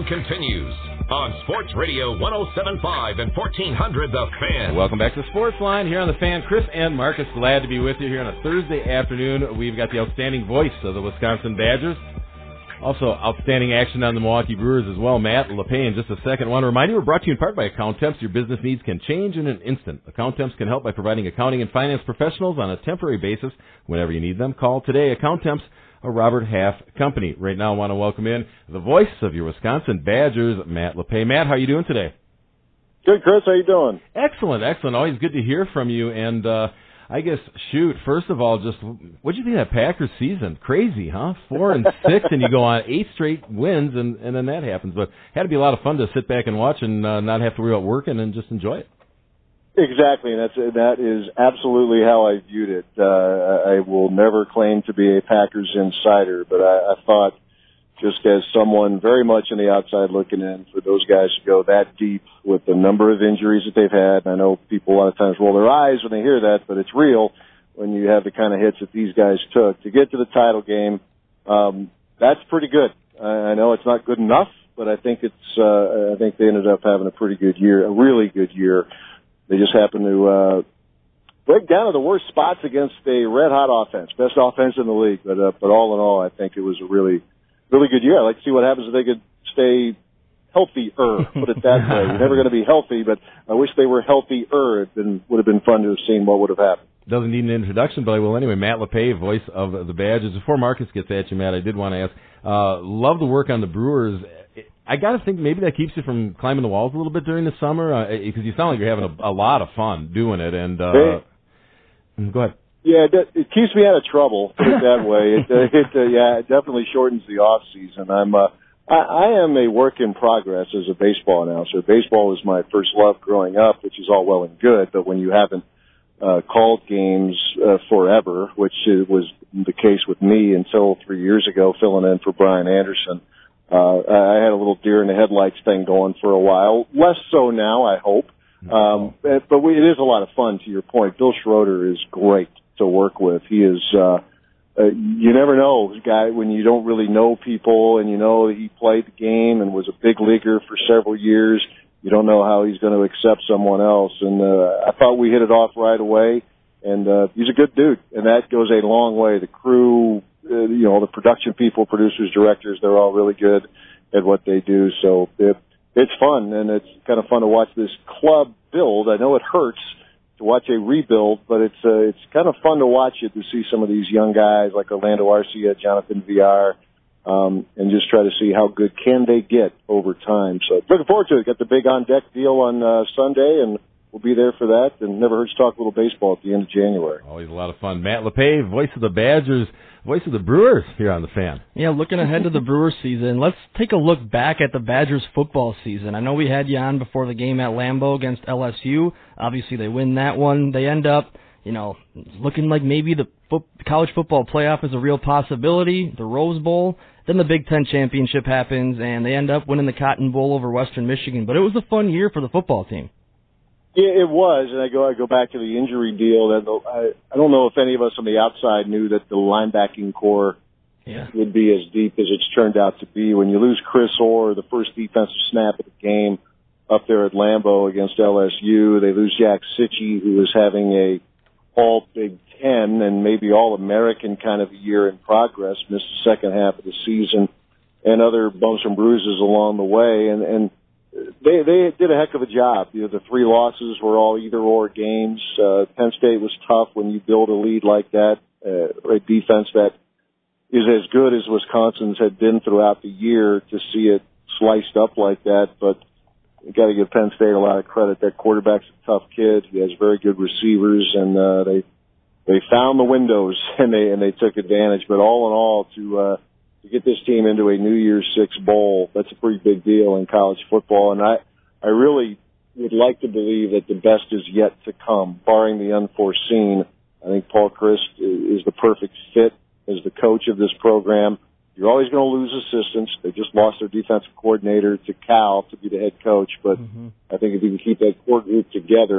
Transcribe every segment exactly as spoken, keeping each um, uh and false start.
continues on Sports Radio one oh seven point five and fourteen hundred The Fan. Welcome back to Sports Line here on The Fan. Chris and Marcus, glad to be with you here on a Thursday afternoon. We've got the outstanding voice of the Wisconsin Badgers. Also, outstanding action on the Milwaukee Brewers as well. Matt LePay in just a second. I want to remind you, we're brought to you in part by Accountemps. Your business needs can change in an instant. Accountemps can help by providing accounting and finance professionals on a temporary basis whenever you need them. Call today. Accountemps, a Robert Half company. Right now, I want to welcome in the voice of your Wisconsin Badgers, Matt LePay. Matt, how are you doing today? Good, Chris. How you doing? Excellent, excellent. Always good to hear from you. And uh, I guess, shoot, first of all, just what do you think of that Packers season? Crazy, huh? Four and six, and you go on eight straight wins, and, and then that happens. But it had to be a lot of fun to sit back and watch and uh, not have to worry about working and just enjoy it. Exactly, and that's that is absolutely how I viewed it. Uh, I will never claim to be a Packers insider, but I, I thought, just as someone very much on the outside looking in, for those guys to go that deep with the number of injuries that they've had. And I know people a lot of times roll their eyes when they hear that, but it's real when you have the kind of hits that these guys took to get to the title game. Um, that's pretty good. I, I know it's not good enough, but I think it's. Uh, I think they ended up having a pretty good year, a really good year. They just happened to uh, break down to the worst spots against a red-hot offense, best offense in the league. But uh, but all in all, I think it was a really, really good year. I'd like to see what happens if they could stay healthier, put it that way. You're never going to be healthy, but I wish they were healthier. It been, would have been fun to have seen what would have happened. Doesn't need an introduction, but I will anyway. Matt LePay, voice of the Badgers. Before Marcus gets at you, Matt, I did want to ask, uh, love the work on the Brewers. I got to think maybe that keeps you from climbing the walls a little bit during the summer, because uh, you sound like you're having a, a lot of fun doing it. And uh, hey. Go ahead. Yeah, it, it keeps me out of trouble, put it that way. It, uh, it uh, yeah, it definitely shortens the off season. I'm uh, I, I am a work in progress as a baseball announcer. Baseball was my first love growing up, which is all well and good, but when you haven't uh, called games uh, forever, which was the case with me until three years ago, filling in for Brian Anderson. Uh, I had a little deer in the headlights thing going for a while. Less so now, I hope. Um, but we, it is a lot of fun, to your point. Bill Schroeder is great to work with. He is, uh, uh, you never know, guy, when you don't really know people and you know he played the game and was a big leaguer for several years, you don't know how he's going to accept someone else. And, uh, I thought we hit it off right away. And, uh, he's a good dude. And that goes a long way. The crew, Uh, you know, the production people, producers, directors, they're all really good at what they do. So it, it's fun, and it's kind of fun to watch this club build. I know it hurts to watch a rebuild, but it's uh, it's kind of fun to watch it, to see some of these young guys like Orlando Arcia, Jonathan Villar, um, and just try to see how good can they get over time. So looking forward to it. Got the big on-deck deal on uh, Sunday, and we'll be there for that. And never hurts to talk a little baseball at the end of January. Always a lot of fun. Matt LePay, voice of the Badgers, voice of the Brewers here on The Fan. Yeah, looking ahead to the Brewers season, let's take a look back at the Badgers football season. I know we had you on before the game at Lambeau against L S U. Obviously, they win that one. They end up, you know, looking like maybe the fo- college football playoff is a real possibility, the Rose Bowl. Then the Big Ten championship happens, and they end up winning the Cotton Bowl over Western Michigan. But it was a fun year for the football team. Yeah, it was, and I go I go back to the injury deal. That I I don't know if any of us on the outside knew that the linebacking core yeah. would be as deep as it's turned out to be. When you lose Chris Orr, the first defensive snap of the game up there at Lambeau against L S U, they lose Jack Sitchie, who was having a all Big Ten and maybe all American kind of a year in progress, missed the second half of the season, and other bumps and bruises along the way, and and. They they did a heck of a job. You know, the three losses were all either-or games. Uh, Penn State was tough when you build a lead like that, uh, a defense that is as good as Wisconsin's had been throughout the year, to see it sliced up like that. But you got to give Penn State a lot of credit. That quarterback's a tough kid. He has very good receivers, and uh, they they found the windows and they and they took advantage. But all in all, to uh, to get this team into a New Year's Six bowl, that's a pretty big deal in college football. And I, I really would like to believe that the best is yet to come, barring the unforeseen. I think Paul Chryst is the perfect fit as the coach of this program. You're always going to lose assistants. They just lost their defensive coordinator to Cal to be the head coach. But mm-hmm. I think if you can keep that core group together,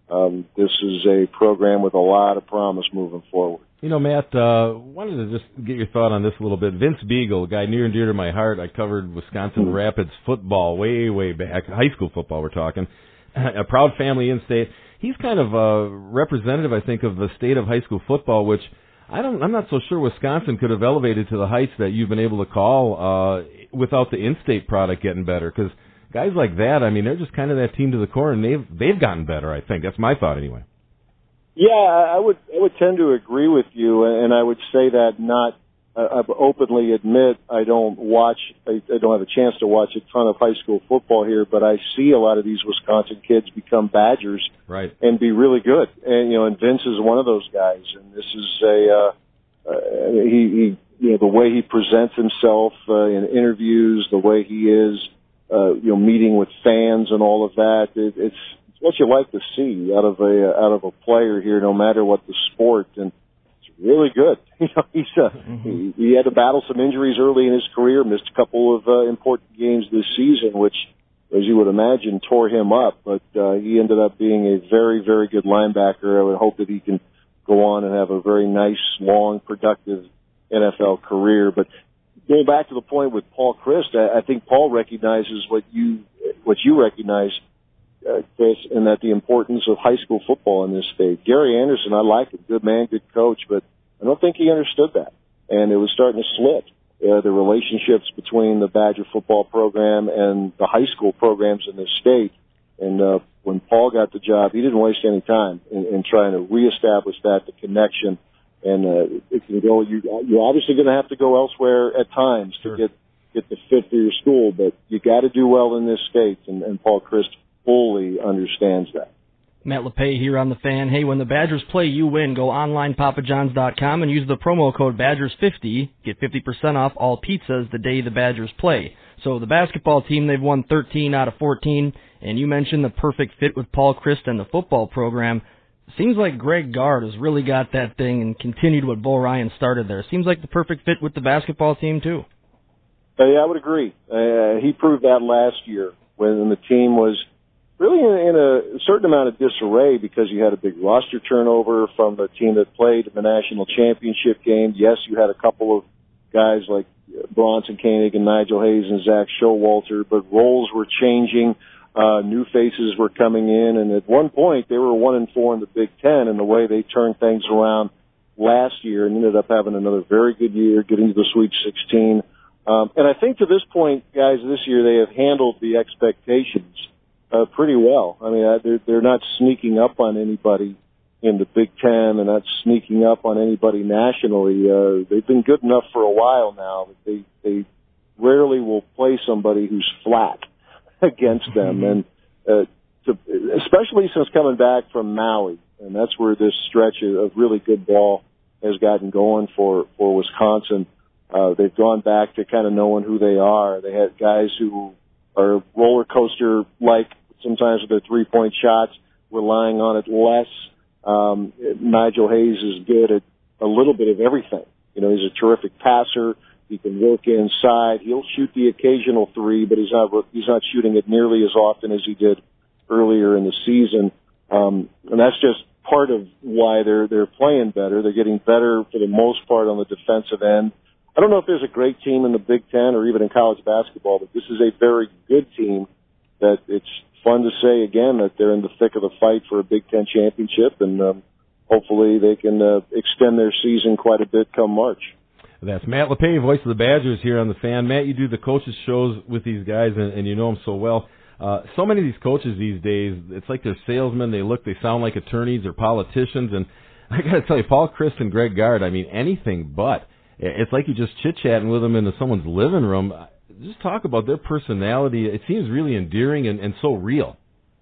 um, this is a program with a lot of promise moving forward. You know, Matt, uh, wanted to just get your thought on this a little bit. Vince Beagle, a guy near and dear to my heart. I covered Wisconsin mm-hmm. Rapids football way, way back, high school football we're talking. A proud family in-state. He's kind of a representative, I think, of the state of high school football, which I don't, I'm not so sure Wisconsin could have elevated to the heights that you've been able to call uh, without the in-state product getting better. Because guys like that, I mean, they're just kind of that team to the core, and they've they've gotten better. I think that's my thought anyway. Yeah, I would I would tend to agree with you, and I would say that not. I openly admit I don't watch, I don't have a chance to watch a ton of high school football here, but I see a lot of these Wisconsin kids become Badgers, right, and be really good. And you know, and Vince is one of those guys. And this is a uh, uh, he, he, you know, the way he presents himself uh, in interviews, the way he is, uh, you know, meeting with fans and all of that. It, it's, it's what you like to see out of a out of a player here, no matter what the sport. And really good. You know, he's uh, mm-hmm. he, he had to battle some injuries early in his career, missed a couple of uh, important games this season, which, as you would imagine, tore him up. But uh, he ended up being a very, very good linebacker. I would hope that he can go on and have a very nice, long, productive N F L career. But going back to the point with Paul Chryst, I, I think Paul recognizes what you what you recognize, Uh, Chris, and that the importance of high school football in this state. Gary Anderson, I like him, good man, good coach, but I don't think he understood that, and it was starting to slip. Uh, the relationships between the Badger football program and the high school programs in this state, and uh, when Paul got the job, he didn't waste any time in, in trying to reestablish that, the connection, and uh, it can go. You, you're obviously going to have to go elsewhere at times sure. to get get the fit for your school, but you got to do well in this state, and, and Paul Chryst fully understands that. Matt LePay here on The Fan. Hey, when the Badgers play, you win. Go online, papa johns dot com, and use the promo code Badgers fifty. Get fifty percent off all pizzas the day the Badgers play. So the basketball team, they've won thirteen out of fourteen, and you mentioned the perfect fit with Paul Chryst and the football program. Seems like Greg Gard has really got that thing and continued what Bo Ryan started there. Seems like the perfect fit with the basketball team, too. Uh, yeah, I would agree. Uh, he proved that last year when the team was really in, in a certain amount of disarray because you had a big roster turnover from the team that played in the national championship game. Yes, you had a couple of guys like Bronson Koenig and Nigel Hayes and Zach Showalter, but roles were changing. Uh, new faces were coming in, and at one point they were one and four in the Big Ten, and the way they turned things around last year and ended up having another very good year, getting to the Sweet sixteen. Um, and I think to this point, guys, this year they have handled the expectations uh, pretty well. I mean, they're, they're not sneaking up on anybody in the Big Ten. They're not sneaking up on anybody nationally. Uh, they've been good enough for a while now. They they rarely will play somebody who's flat against them, and uh, to, especially since coming back from Maui, and that's where this stretch of really good ball has gotten going for for Wisconsin. Uh, they've gone back to kind of knowing who they are. They had guys who are roller coaster like sometimes with their three point shots, relying on it less. Um, Nigel Hayes is good at a little bit of everything. You know, he's a terrific passer. He can work inside. He'll shoot the occasional three, but he's not he's not shooting it nearly as often as he did earlier in the season. Um, and that's just part of why they're they're playing better. They're getting better for the most part on the defensive end. I don't know if there's a great team in the Big Ten or even in college basketball, but this is a very good team that it's fun to say again that they're in the thick of the fight for a Big Ten championship, and um, hopefully they can uh, extend their season quite a bit come March. That's Matt LePay, voice of the Badgers here on The Fan. Matt, you do the coaches shows with these guys, and, and you know them so well. Uh, so many of these coaches these days, it's like they're salesmen. They look, they sound like attorneys or politicians, and I got to tell you, Paul Chryst and Greg Gard, I mean, anything but. It's like you're just chit-chatting with them in someone's living room. Just talk about their personality. It seems really endearing and, and so real.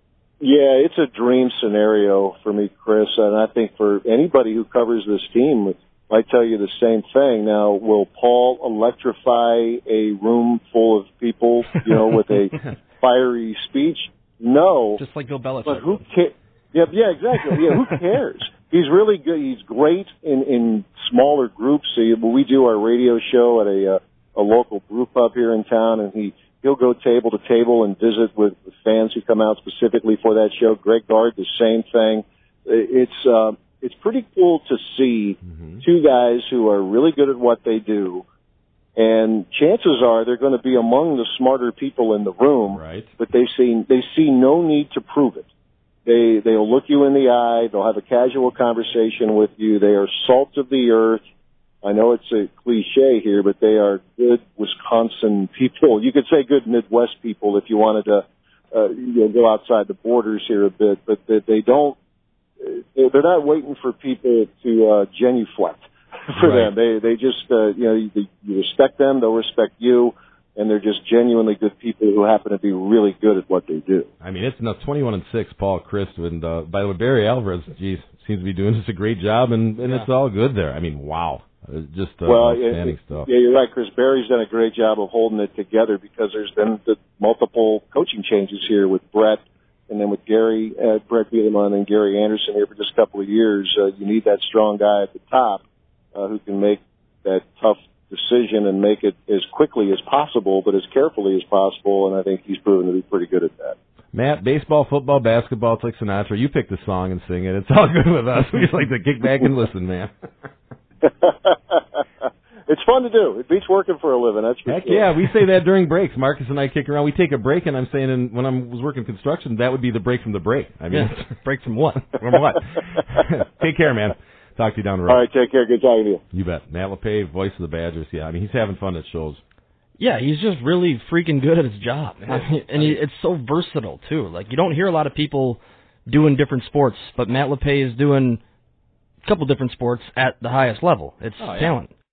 Yeah, it's a dream scenario for me, Chris, and I think for anybody who covers this team, I tell you the same thing. Now, will Paul electrify a room full of people, you know, with a fiery speech? No. Just like Bill Belichick. But who cares? Yeah, yeah, exactly. Yeah, who cares? He's really good. He's great in, in smaller groups. So we do our radio show at a, uh, a local brew pub here in town, and he he'll go table to table and visit with, with fans who come out specifically for that show. Greg Gard, the same thing. It's uh, it's pretty cool to see mm-hmm. two guys who are really good at what they do, and chances are they're going to be among the smarter people in the room. Right. But they see they see no need to prove it. They they'll look you in the eye. They'll have a casual conversation with you. They are salt of the earth. I know it's a cliche here, but they are good Wisconsin people. You could say good Midwest people if you wanted to uh, you know, go outside the borders here a bit, but they, they don't. They're not waiting for people to uh, genuflect for right. them. They they just uh, you know you, you respect them. They'll respect you. And they're just genuinely good people who happen to be really good at what they do. I mean, it's enough. twenty-one and six, Paul Christ, and uh, by the way, Barry Alvarez, geez, seems to be doing just a great job, and, and yeah. it's all good there. I mean, wow, it's just uh, well, outstanding it, stuff. Yeah, you're right. Chris Barry's done a great job of holding it together because there's been the multiple coaching changes here with Brett, and then with Gary, uh, Brett Bielema, and Gary Anderson here for just a couple of years. Uh, you need that strong guy at the top uh, who can make that tough decision and make it as quickly as possible, but as carefully as possible, and I think he's proven to be pretty good at that. Matt, baseball, football, basketball, it's like Sinatra. You pick the song and sing it. It's all good with us. We just like to kick back and listen, man. It's fun to do. It beats working for a living. That's for Heck sure. yeah, we say that during breaks. Marcus and I kick around. We take a break, and I'm saying in, when I was working construction, that would be the break from the break. I mean, yeah. break from what? From what? Take care, man. Talk to you down the road. All right, take care. Good talking to you. You bet. Matt LePay, voice of the Badgers. Yeah, I mean, he's having fun at shows. Yeah, he's just really freaking good at his job. I mean, and he, it's so versatile, too. Like, you don't hear a lot of people doing different sports, but Matt LePay is doing a couple different sports at the highest level. It's oh, yeah. talent.